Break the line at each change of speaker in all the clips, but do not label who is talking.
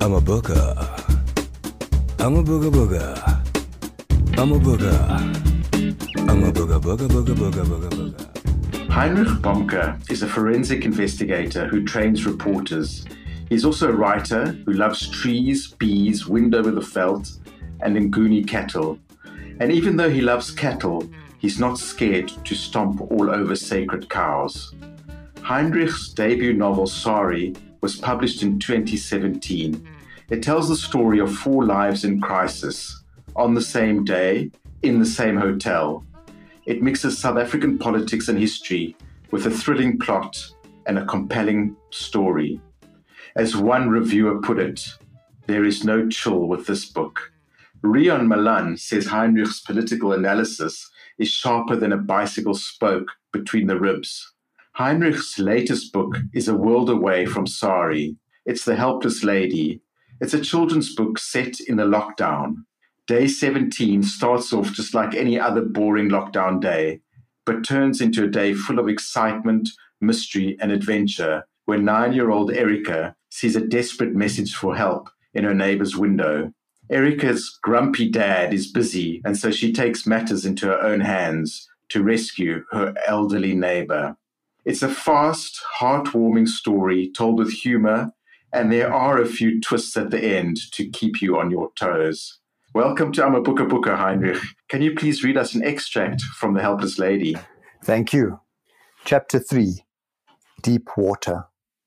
I'm a booger. I'm a booger booger. I'm a booger. I'm a booger booger booger booger booger booger.
Heinrich Bomke is a forensic investigator who trains reporters. He's also a writer who loves trees, bees, wind over the veldt, and Nguni cattle. And even though he loves cattle, he's not scared to stomp all over sacred cows. Heinrich's debut novel, Sari, was published in 2017. It tells the story of 4 lives in crisis, on the same day, in the same hotel. It mixes South African politics and history with a thrilling plot and a compelling story. As one reviewer put it, there is no chill with this book. Rion Malan says Heinrich's political analysis is sharper than a bicycle spoke between the ribs. Heinrich's latest book is a world away from Sari. It's The Helpless Lady. It's a children's book set in a lockdown. Day 17 starts off just like any other boring lockdown day, but turns into a day full of excitement, mystery, and adventure when 9-year-old Erica sees a desperate message for help in her neighbor's window. Erica's grumpy dad is busy, and so she takes matters into her own hands to rescue her elderly neighbor. It's a fast, heartwarming story told with humor, and there are a few twists at the end to keep you on your toes. Welcome to Amabuka Buka, Heinrich. Can you please read us an extract from The Helpless Lady?
Thank you. Chapter 3, Deep Water.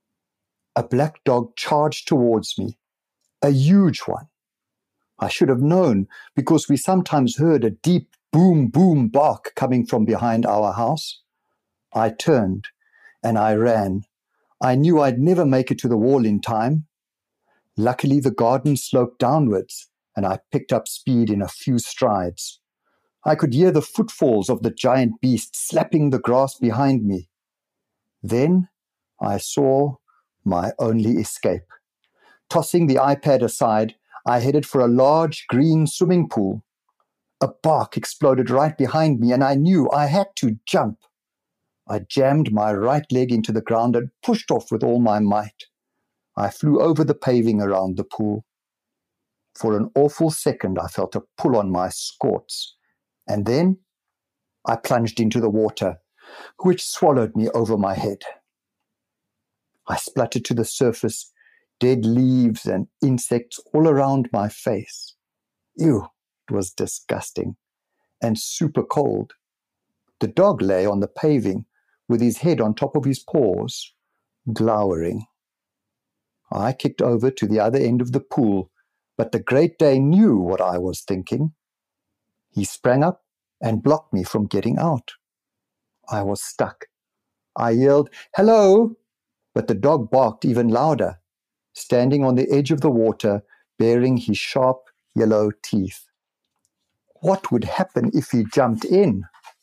A black dog charged towards me, a huge one. I should have known because we sometimes heard a deep boom, boom bark coming from behind our house. I turned and I ran. I knew I'd never make it to the wall in time. Luckily, the garden sloped downwards and I picked up speed in a few strides. I could hear the footfalls of the giant beast slapping the grass behind me. Then I saw my only escape. Tossing the iPad aside, I headed for a large green swimming pool. A bark exploded right behind me and I knew I had to jump. I jammed my right leg into the ground and pushed off with all my might. I flew over the paving around the pool. For an awful second, I felt a pull on my skirts, and then I plunged into the water, which swallowed me over my head. I spluttered to the surface, dead leaves and insects all around my face. Ew, it was disgusting and super cold. The dog lay on the paving with his head on top of his paws, glowering. I kicked over to the other end of the pool, but the Great Dane knew what I was thinking. He sprang up and blocked me from getting out. I was stuck. I yelled, "Hello!" but the dog barked even louder, standing on the edge of the water, baring his sharp yellow teeth. What would happen if he jumped in?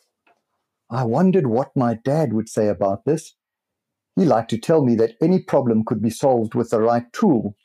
I wondered what my dad would say about this. He liked to tell me that any problem could be solved with the right tool.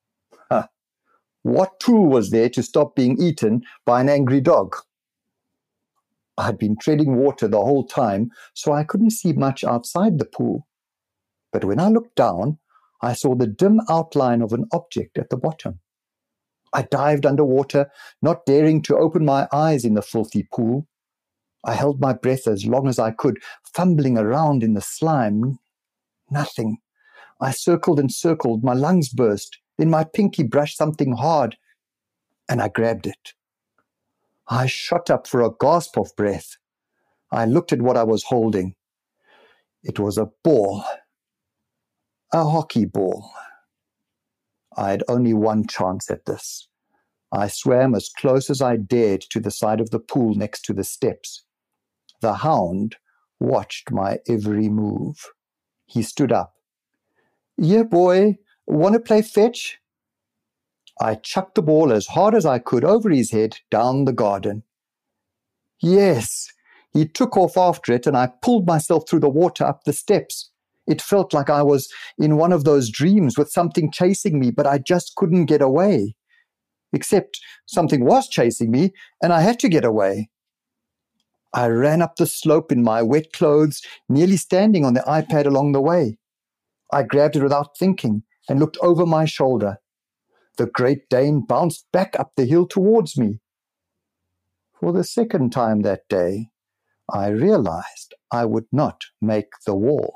What tool was there to stop being eaten by an angry dog? I'd been treading water the whole time, so I couldn't see much outside the pool. But when I looked down, I saw the dim outline of an object at the bottom. I dived underwater, not daring to open my eyes in the filthy pool. I held my breath as long as I could, fumbling around in the slime. Nothing. I circled and circled, my lungs burst. Then my pinky brushed something hard, and I grabbed it. I shot up for a gasp of breath. I looked at what I was holding. It was a ball. A hockey ball. I had only one chance at this. I swam as close as I dared to the side of the pool next to the steps. The hound watched my every move. He stood up. "Yeah, boy, want to play fetch?" I chucked the ball as hard as I could over his head down the garden. Yes, he took off after it and I pulled myself through the water up the steps. It felt like I was in one of those dreams with something chasing me, but I just couldn't get away. Except something was chasing me and I had to get away. I ran up the slope in my wet clothes, nearly standing on the iPad along the way. I grabbed it without thinking and looked over my shoulder. the Great Dane bounced back up the hill towards me. For the second time that day, I realized I would not make the wall.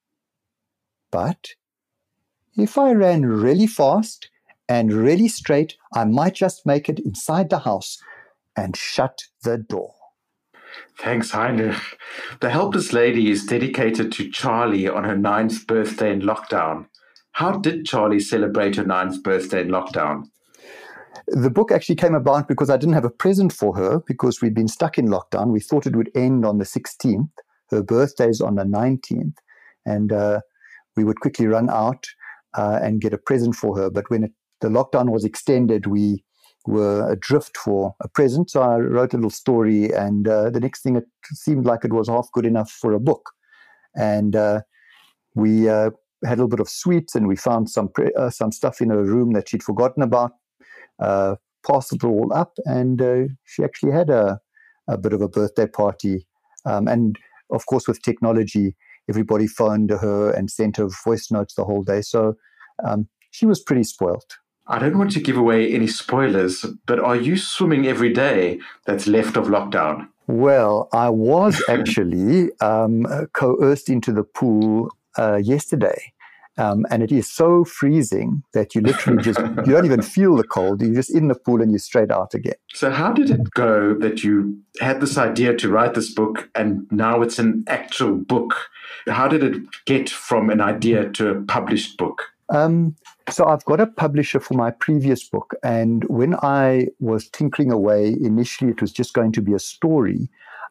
But if I ran really fast and really straight, I might just make it inside the house and shut the door.
Thanks, Heinrich. The Helpless Lady is dedicated to Charlie on her 9th birthday in lockdown. How did Charlie celebrate her 9th birthday in lockdown?
The book actually came about because I didn't have a present for her because we'd been stuck in lockdown. We thought it would end on the 16th. Her birthday's on the 19th. And we would quickly run out and get a present for her. But when the lockdown was extended, we were adrift for a present. So I wrote a little story, and the next thing, it seemed like it was half good enough for a book. And we had a little bit of sweets, and we found some stuff in her room that she'd forgotten about, parceled it all up, and she actually had a bit of a birthday party. And of course, with technology, everybody phoned her and sent her voice notes the whole day. So she was pretty spoilt.
I don't want to give away any spoilers, but are you swimming every day that's left of lockdown?
Well, I was actually coerced into the pool yesterday. And it is so freezing that you literally you don't even feel the cold. You're just in the pool and you're straight out again.
So how did it go that you had this idea to write this book and now it's an actual book? How did it get from an idea to a published book?
So I've got a publisher for my previous book. And when I was tinkering away, initially it was just going to be a story.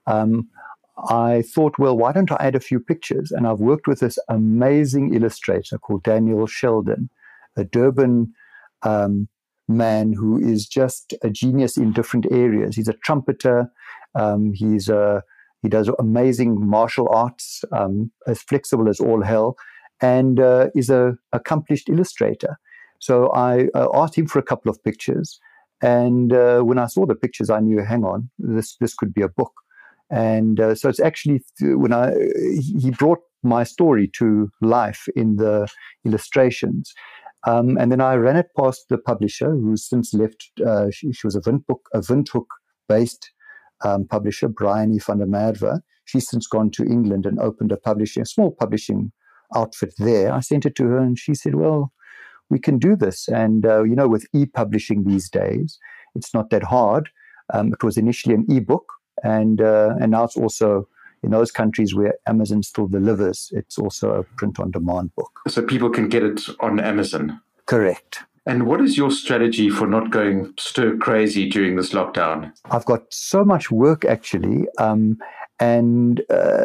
I thought, well, why don't I add a few pictures? And I've worked with this amazing illustrator called Daniel Sheldon, a Durban man who is just a genius in different areas. He's a trumpeter. He does amazing martial arts, as flexible as all hell, and is an accomplished illustrator. So I asked him for a couple of pictures. And when I saw the pictures, I knew, hang on, this could be a book. And so it's actually he brought my story to life in the illustrations. And then I ran it past the publisher, who's since left. She was a Windhoek-based publisher, Bryony van der Merwe. She's since gone to England and opened a small publishing outfit there. I sent it to her, and she said, well, we can do this. And, with e-publishing these days, it's not that hard. It was initially an e-book. And now it's also, in those countries where Amazon still delivers, it's also a print-on-demand book.
So people can get it on Amazon?
Correct.
And what is your strategy for not going stir-crazy during this lockdown?
I've got so much work, actually, and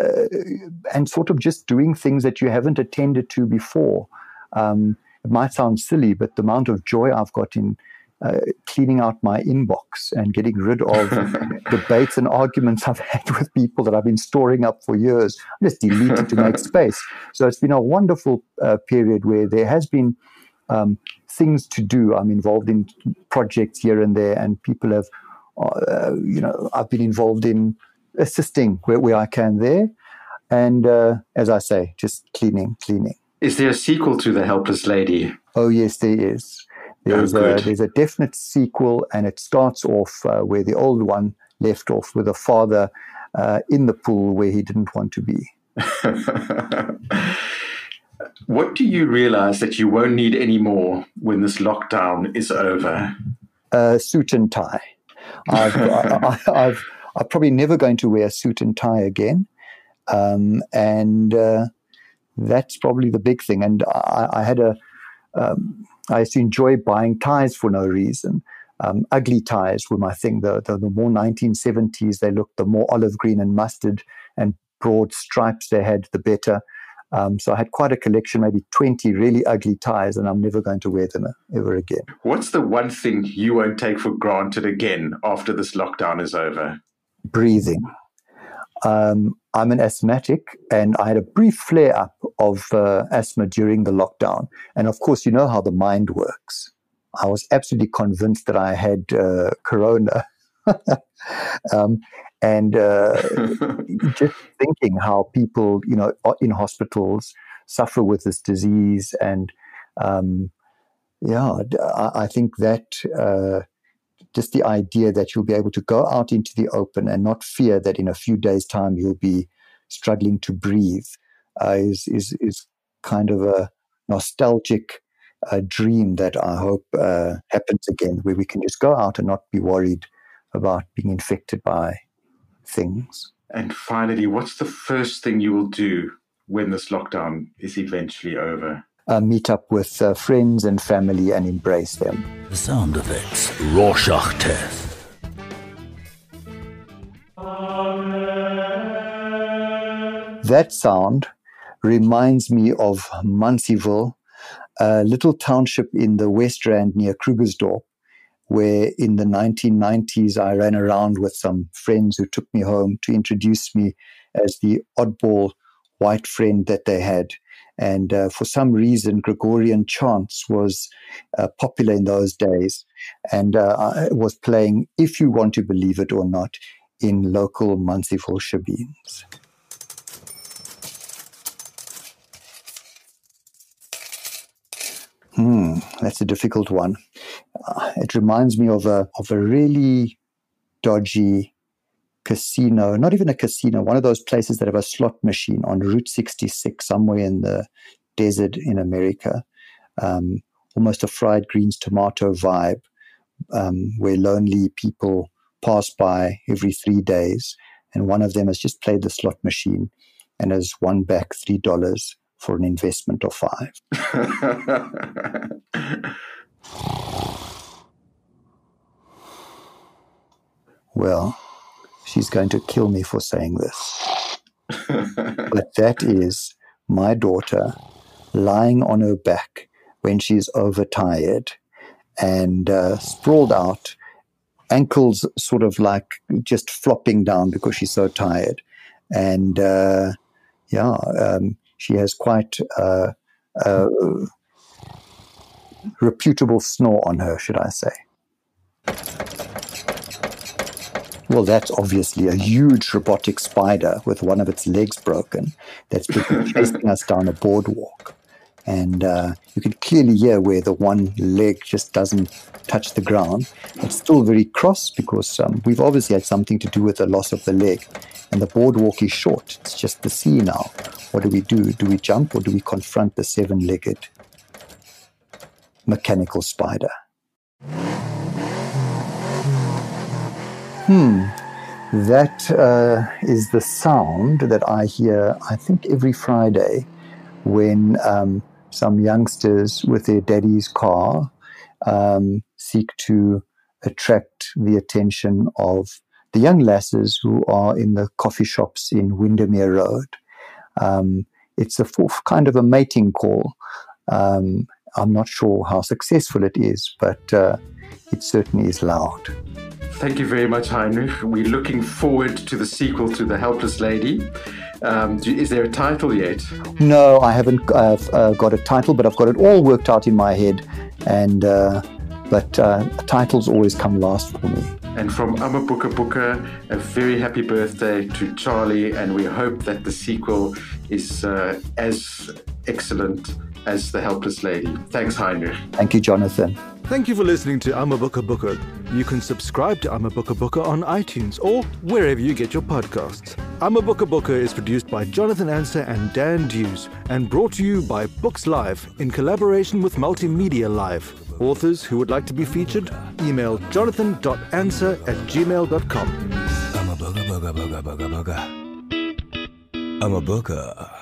sort of just doing things that you haven't attended to before. It might sound silly, but the amount of joy I've got in cleaning out my inbox and getting rid of debates and arguments I've had with people that I've been storing up for years. I just delete it to make space. So it's been a wonderful period where there has been things to do. I'm involved in projects here and there, and people have, I've been involved in assisting where I can there. And as I say, just cleaning.
Is there a sequel to The Helpless Lady?
Oh, yes, there is. There's a definite sequel, and it starts off where the old one left off, with a father in the pool where he didn't want to be.
What do you realize that you won't need anymore when this lockdown is over?
Suit and tie. I'm probably never going to wear a suit and tie again, and that's probably the big thing. And I used to enjoy buying ties for no reason. Ugly ties were my thing. The more 1970s they looked, the more olive green and mustard and broad stripes they had, the better. So I had quite a collection, maybe 20 really ugly ties, and I'm never going to wear them ever again.
What's the one thing you won't take for granted again after this lockdown is over?
Breathing. I'm an asthmatic, and I had a brief flare-up of asthma during the lockdown. And of course, you know how the mind works. I was absolutely convinced that I had corona. And just thinking how people, in hospitals suffer with this disease, and I think that just the idea that you'll be able to go out into the open and not fear that in a few days' time you'll be struggling to breathe is kind of a nostalgic dream that I hope happens again, where we can just go out and not be worried about being infected by things.
And finally, what's the first thing you will do when this lockdown is eventually over?
Meet up with friends and family and embrace them.
The sound effects, Rorschach test.
That sound reminds me of Munseyville, a little township in the West Rand near Krugersdorp, where in the 1990s I ran around with some friends who took me home to introduce me as the oddball white friend that they had. And for some reason, Gregorian chants was popular in those days, and I was playing If You Want to Believe It or Not in local Munseyville shebeens. That's a difficult one. It reminds me of a really dodgy casino, not even a casino, one of those places that have a slot machine on Route 66, somewhere in the desert in America. Almost a fried greens tomato vibe, where lonely people pass by every 3 days, and one of them has just played the slot machine and has won back $3 for an investment of $5. Well, she's going to kill me for saying this. But that is my daughter lying on her back when she's overtired and sprawled out, ankles sort of like just flopping down because she's so tired. And she has quite a reputable snore on her, should I say. Well, that's obviously a huge robotic spider with one of its legs broken that's been chasing us down a boardwalk. And you can clearly hear where the one leg just doesn't touch the ground. It's still very cross because we've obviously had something to do with the loss of the leg. And the boardwalk is short. It's just the sea now. What do? Do we jump or do we confront the 7-legged mechanical spider? That is the sound that I hear, I think, every Friday when some youngsters with their daddy's car seek to attract the attention of the young lasses who are in the coffee shops in Windermere Road. It's a kind of a mating call. I'm not sure how successful it is, but it certainly is loud.
Thank you very much, Heinrich. We're looking forward to the sequel to The Helpless Lady. Is there a title yet?
No, I haven't got a title, but I've got it all worked out in my head. And but titles always come last for me.
And from Amabuka Buka, a very happy birthday to Charlie, and we hope that the sequel is as excellent as The Helpless Lady. Thanks, Heinrich.
Thank you, Jonathan.
Thank you for listening to Amabuka Buka. You can subscribe to Amabuka Buka on iTunes or wherever you get your podcasts. Amabuka Buka is produced by Jonathan Anser and Dan Dews and brought to you by Books Live in collaboration with Multimedia Live. Authors who would like to be featured, email jonathan.anser@gmail.com. Amabuka Buka Buka Buka Buka. Amabuka.